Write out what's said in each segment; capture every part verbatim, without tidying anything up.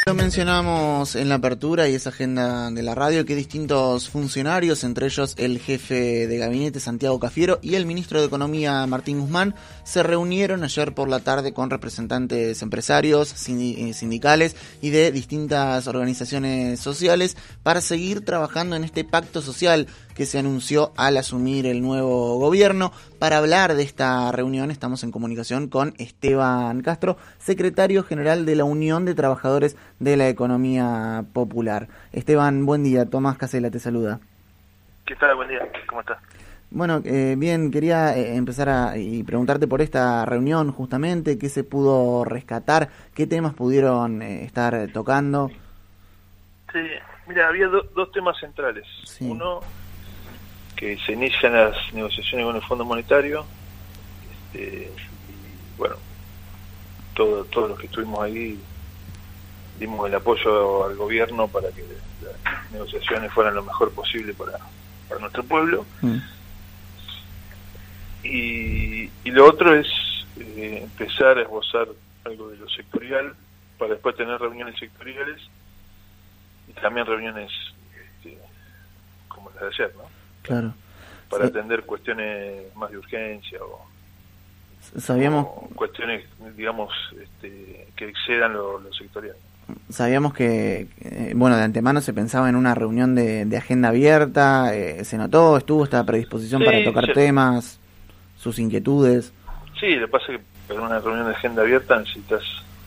Lo mencionamos en la apertura y esa agenda de la radio que distintos funcionarios, entre ellos el jefe de gabinete Santiago Cafiero y el ministro de Economía Martín Guzmán, se reunieron ayer por la tarde con representantes empresarios, sindicales y de distintas organizaciones sociales para seguir trabajando en este pacto social que se anunció al asumir el nuevo gobierno. Para hablar de esta reunión estamos en comunicación con Esteban Castro, secretario general de la Unión de Trabajadores de la Economía Popular. Esteban, buen día. Tomás Casela te saluda. ¿Qué tal? Buen día. ¿Cómo estás? Bueno, eh, bien, quería eh, empezar a y preguntarte por esta reunión justamente, qué se pudo rescatar, qué temas pudieron eh, estar tocando. Sí, mira, había do, dos temas centrales. Sí. Uno, que se inician las negociaciones con el Fondo Monetario, este, y bueno, todo, todos los que estuvimos ahí dimos el apoyo al gobierno para que las negociaciones fueran lo mejor posible para, para nuestro pueblo. Mm. Y, y lo otro es eh, empezar a esbozar algo de lo sectorial para después tener reuniones sectoriales y también reuniones este, como las de ayer, ¿no? Claro. Para sí. atender cuestiones más de urgencia o, Sabíamos... o cuestiones, digamos, este, que excedan lo, lo sectorial. Sabíamos que, eh, bueno, de antemano se pensaba en una reunión de, de agenda abierta, eh, se notó, estuvo esta predisposición sí, para tocar sí. temas, sus inquietudes. Sí, lo que pasa es que para una reunión de agenda abierta necesitas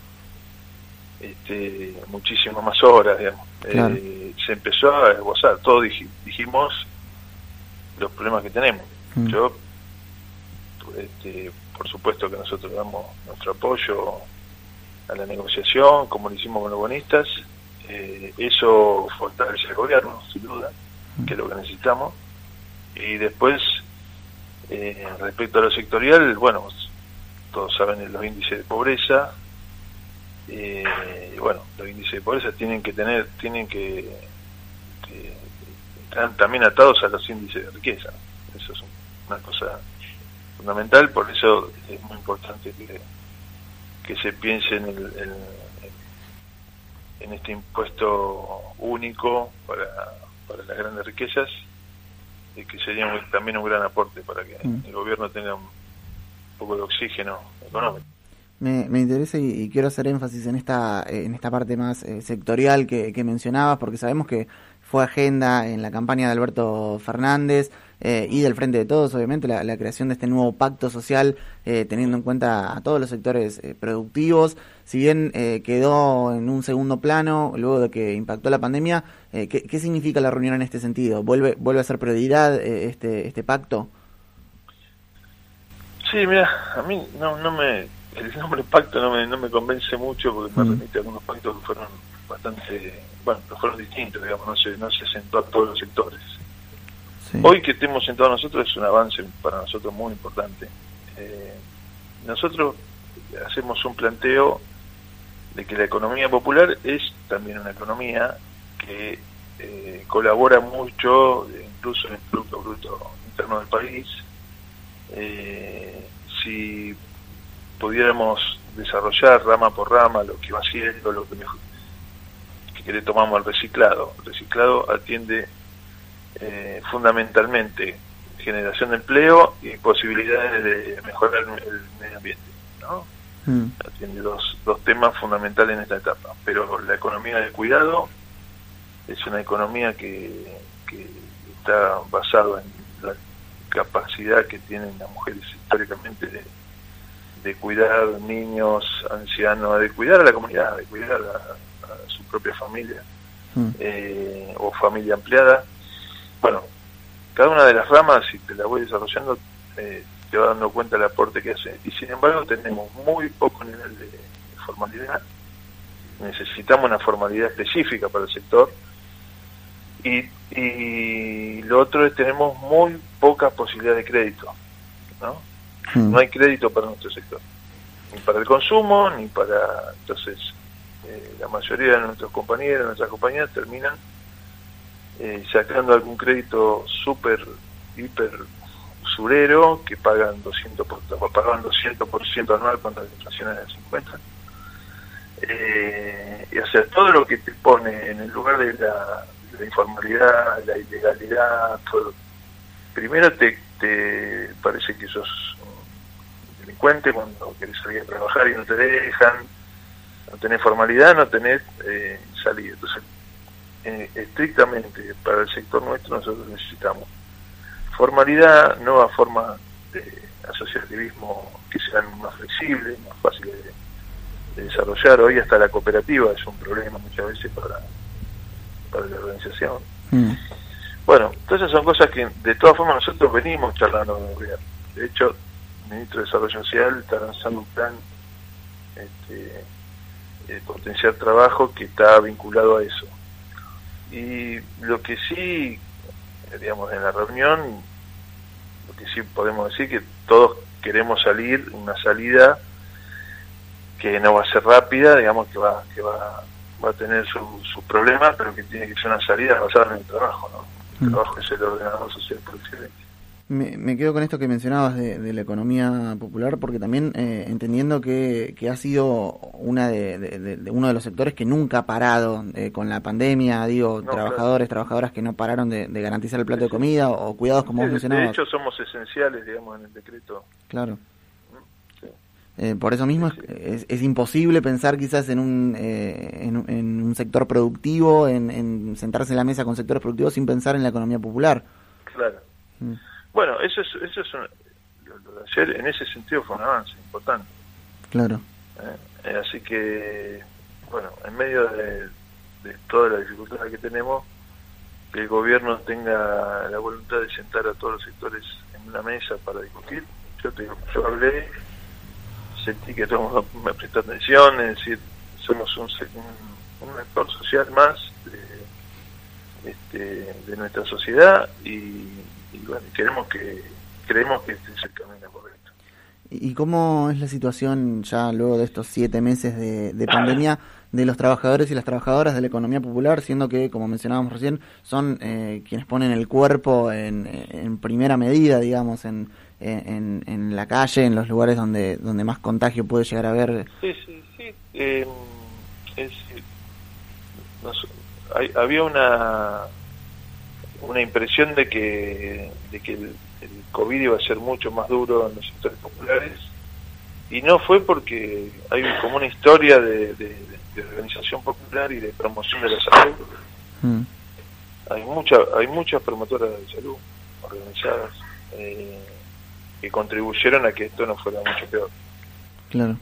este, muchísimas más horas, digamos. Claro. Eh, se empezó a esbozar, todos dij, dijimos los problemas que tenemos. Mm. Yo, este, por supuesto que nosotros damos nuestro apoyo a la negociación, como lo hicimos con los bonistas, eh, eso fortalece al gobierno, sin duda, que es lo que necesitamos. Y después, eh, respecto a lo sectorial, bueno, todos saben los índices de pobreza, eh, y bueno, los índices de pobreza tienen que tener, tienen que, que están también atados a los índices de riqueza. Eso es una cosa fundamental, por eso es muy importante que que se piense en, el, en, en este impuesto único para, para las grandes riquezas, y que sería un, también un gran aporte para que mm. el gobierno tenga un poco de oxígeno económico. Me, me interesa y, y quiero hacer énfasis en esta en esta parte más eh, sectorial que, que mencionabas, porque sabemos que fue agenda en la campaña de Alberto Fernández eh, y del Frente de Todos, obviamente, la, la creación de este nuevo pacto social, eh, teniendo en cuenta a todos los sectores eh, productivos. Si bien eh, quedó en un segundo plano luego de que impactó la pandemia, eh, ¿qué, ¿qué significa la reunión en este sentido? ¿Vuelve vuelve a ser prioridad eh, este este pacto? Sí, mira, a mí no no me el nombre pacto no me no me convence mucho, porque me mm. remite a algunos pactos que fueron bastante, bueno, fueron distintos, digamos, no se, no se sentó a todos los sectores. Sí. Hoy que estemos sentados nosotros es un avance para nosotros muy importante. Eh, nosotros hacemos un planteo de que la economía popular es también una economía que eh, colabora mucho, incluso en el Producto Bruto Interno del país. Eh, si pudiéramos desarrollar rama por rama lo que va haciendo, lo que mejor, que le tomamos al reciclado. El reciclado atiende eh, fundamentalmente generación de empleo y posibilidades de mejorar el medio ambiente, ¿no? Mm. Atiende dos, dos temas fundamentales en esta etapa. Pero la economía del cuidado es una economía que, que está basada en la capacidad que tienen las mujeres históricamente de, de cuidar niños, ancianos, de cuidar a la comunidad, de cuidar a, la, a su propia familia mm. eh, o familia ampliada. Bueno, cada una de las ramas, si te la voy desarrollando, eh, te vas dando cuenta del aporte que hace. Y sin embargo tenemos muy poco nivel de, de formalidad. Necesitamos una formalidad específica para el sector. Y, y lo otro es tenemos muy poca posibilidad de crédito, ¿no? Mm. No hay crédito para nuestro sector, ni para el consumo, ni para... Entonces, eh, la mayoría de nuestros compañeros, nuestras compañeras terminan eh, sacando algún crédito súper, hiper usurero, que pagan doscientos por, pagan doscientos por ciento anual cuando la inflación es del cincuenta por ciento. Eh, y hacer todo lo que te pone en el lugar de la, de la informalidad, la ilegalidad, todo. Primero te, te parece que sos un delincuente cuando querés salir a trabajar y no te dejan, no tenés formalidad, no tenés eh, salida. Entonces, eh, estrictamente para el sector nuestro nosotros necesitamos formalidad, nuevas formas de asociativismo que sean más flexibles, más fáciles de, de desarrollar. Hoy hasta la cooperativa es un problema muchas veces para, para la organización. Mm. Bueno, entonces son cosas que de todas formas nosotros venimos charlando con el gobierno. De hecho, el ministro de Desarrollo Social está lanzando un plan este, de potenciar trabajo que está vinculado a eso. Y lo que sí, digamos, en la reunión, lo que sí podemos decir que todos queremos salir, una salida que no va a ser rápida, digamos, que va que va, va a tener sus su problemas, pero que tiene que ser una salida basada en el trabajo, ¿no? El mm. trabajo es el ordenador social por excelencia. Me, me quedo con esto que mencionabas de, de la economía popular, porque también eh, entendiendo que, que ha sido una de, de, de uno de los sectores que nunca ha parado eh, con la pandemia, digo, no, trabajadores, claro. trabajadoras que no pararon de, de garantizar el plato de comida o, o cuidados como sí, vos mencionabas. De hecho somos esenciales, digamos, en el decreto. Claro. Sí. Eh, por eso mismo sí, sí. Es, es, es imposible pensar quizás en un, eh, en, en un sector productivo, en, en sentarse en la mesa con sectores productivos sin pensar en la economía popular. Claro. Mm. Bueno, eso es, eso es un, lo de ayer en ese sentido fue un avance importante. Claro. Eh, eh, así que, bueno, en medio de, de todas las dificultades que tenemos, que el gobierno tenga la voluntad de sentar a todos los sectores en una mesa para discutir. Yo te digo, yo hablé, sentí que todo el mundo me prestó atención, es decir, somos un, un, un actor social más de, este, de nuestra sociedad y y bueno, queremos que creemos que este es el camino correcto. ¿Y cómo es la situación ya luego de estos siete meses de, de pandemia de los trabajadores y las trabajadoras de la economía popular, siendo que, como mencionábamos recién, son eh, quienes ponen el cuerpo en, en primera medida, digamos, en, en, en la calle, en los lugares donde donde más contagio puede llegar a haber? Sí, sí, sí. Eh, es, nos, hay, había una... una impresión de que de que el, el COVID iba a ser mucho más duro en los sectores populares y no fue, porque hay como una historia de, de, de organización popular y de promoción de la salud. Mm. Hay mucha, hay muchas promotoras de salud organizadas eh, que contribuyeron a que esto no fuera mucho peor. Claro.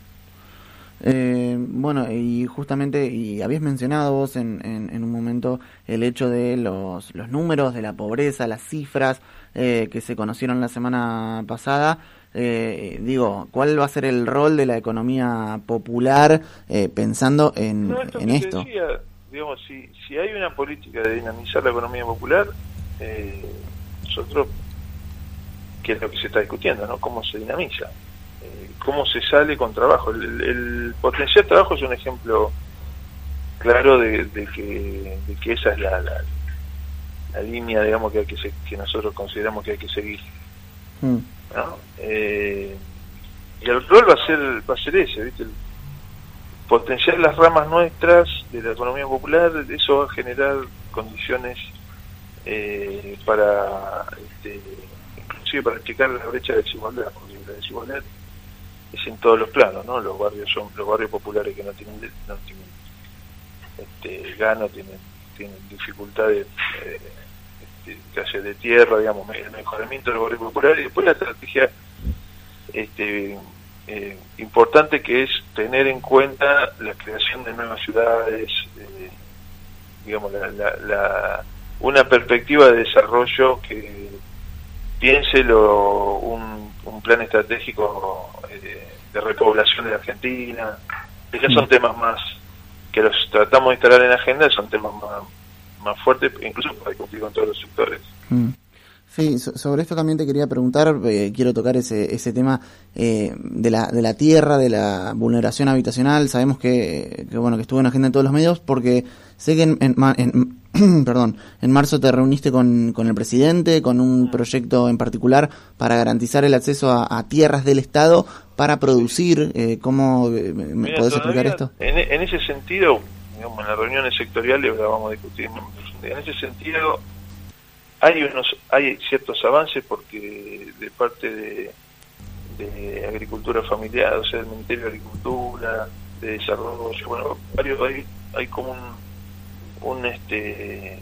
Eh, bueno, y justamente, y habías mencionado vos en, en, en un momento el hecho de los, los números de la pobreza, las cifras eh, que se conocieron la semana pasada. Eh, digo, ¿cuál va a ser el rol de la economía popular eh, pensando en no, esto? en esto? Decía, digamos, si, si hay una política de dinamizar la economía popular, eh, nosotros, ¿qué es lo que se está discutiendo, no? ¿Cómo se dinamiza? Cómo se sale con trabajo. El, el potencial trabajo es un ejemplo claro de, de que de que esa es la, la, la línea, digamos, que hay que se, que nosotros consideramos que hay que seguir. Mm. ¿No? Eh, y el rol va a ser va a ser ese, ¿viste? El potenciar las ramas nuestras de la economía popular, eso va a generar condiciones eh, para este, inclusive para explicar la brecha de desigualdad, porque la desigualdad es en todos los planos, ¿no? Los barrios son los barrios populares que no tienen no tienen este gano, tienen tienen dificultades eh, este, calles de tierra, digamos, el mejoramiento del barrio popular, y después la estrategia este eh, importante, que es tener en cuenta la creación de nuevas ciudades, eh, digamos la, la, la una perspectiva de desarrollo que piense lo, un, un plan estratégico eh, de repoblación de la Argentina. Esos son temas más que los tratamos de instalar en la agenda, son temas más, más fuertes, incluso para discutir con todos los sectores. Mm. Sí, so, sobre esto también te quería preguntar, eh, quiero tocar ese ese tema eh, de la de la tierra, de la vulneración habitacional. Sabemos que, que bueno que estuvo en la agenda de todos los medios, porque sé que en, en, en perdón, en marzo te reuniste con, con el presidente, con un proyecto en particular para garantizar el acceso a, a tierras del Estado para producir. Eh, ¿Cómo me Mira, podés explicar esto? En, en ese sentido, digamos, en las reuniones sectoriales la vamos a discutir en profundidad. En ese sentido, hay unos hay ciertos avances porque de parte de, de agricultura familiar, o sea, del Ministerio de Agricultura, de Desarrollo, bueno, varios, hay, hay como un, un este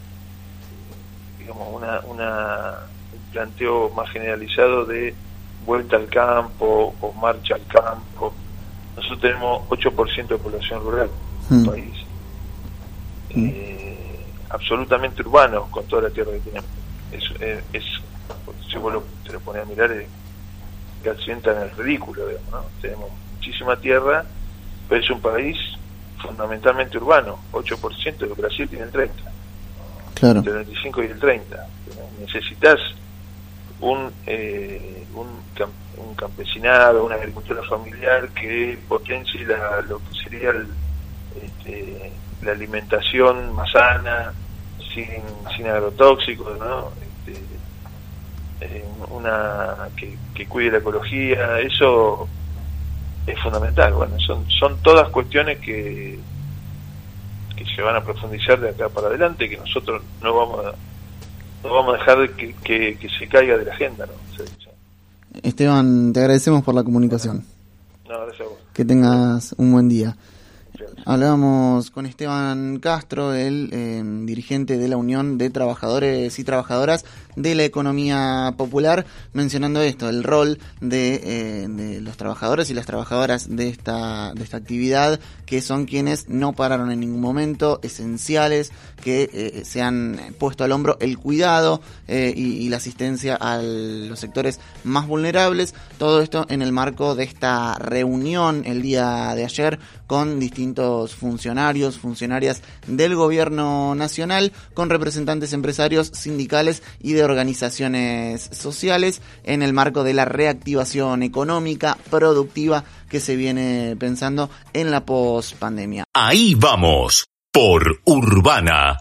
digamos una, una un planteo más generalizado de vuelta al campo o marcha al campo. Nosotros tenemos ocho por ciento de población rural en el país, mm. eh, absolutamente urbano con toda la tierra que tenemos. Es, es, es si vos lo, te lo pones a mirar, es casi entra en el ridículo, digamos, ¿no? Tenemos muchísima tierra, pero es un país fundamentalmente urbano. Ocho por ciento de Brasil tiene el treinta por ciento, claro. Entre el veinticinco y el treinta por ciento. Necesitas un, eh, un, un campesinado, una agricultura familiar que potencie la, lo que sería el, este, la alimentación más sana, sin, sin agrotóxicos, ¿no? Este, eh, una que, que cuide la ecología. Eso es fundamental. Bueno, son son todas cuestiones que que se van a profundizar de acá para adelante, que nosotros no vamos a no vamos a dejar de que, que, que se caiga de la agenda, ¿no? O sea, Esteban, te agradecemos por la comunicación. No, gracias a vos. Que tengas un buen día. Hablábamos con Esteban Castro, el eh, dirigente de la Unión de Trabajadores y Trabajadoras de la Economía Popular, mencionando esto, el rol de, eh, de los trabajadores y las trabajadoras de esta, de esta actividad, que son quienes no pararon en ningún momento, esenciales, que eh, se han puesto al hombro el cuidado eh, y, y la asistencia a los sectores más vulnerables. Todo esto en el marco de esta reunión el día de ayer con distintos funcionarios, funcionarias del gobierno nacional, con representantes empresarios, sindicales y de organizaciones sociales, en el marco de la reactivación económica, productiva, que se viene pensando en la pospandemia. Ahí vamos, por Urbana.